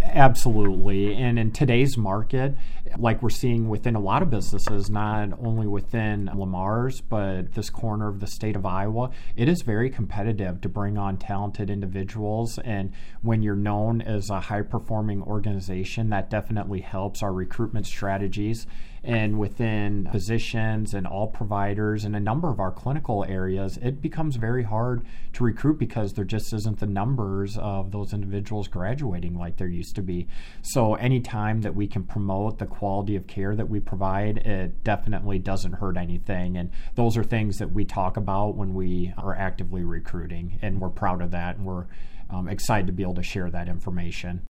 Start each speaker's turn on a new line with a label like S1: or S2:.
S1: Absolutely. And in today's market, like we're seeing within a lot of businesses, not only within Lamar's, but this corner of the state of Iowa, it is very competitive to bring on talented individuals. And when you're known as a high-performing organization, that definitely helps our recruitment strategies. And within physicians and all providers and a number of our clinical areas, it becomes very hard to recruit because there just isn't the numbers of those individuals graduating like there used to be. So anytime that we can promote the quality of care that we provide, it definitely doesn't hurt anything. And those are things that we talk about when we are actively recruiting, and we're proud of that, and we're excited to be able to share that information.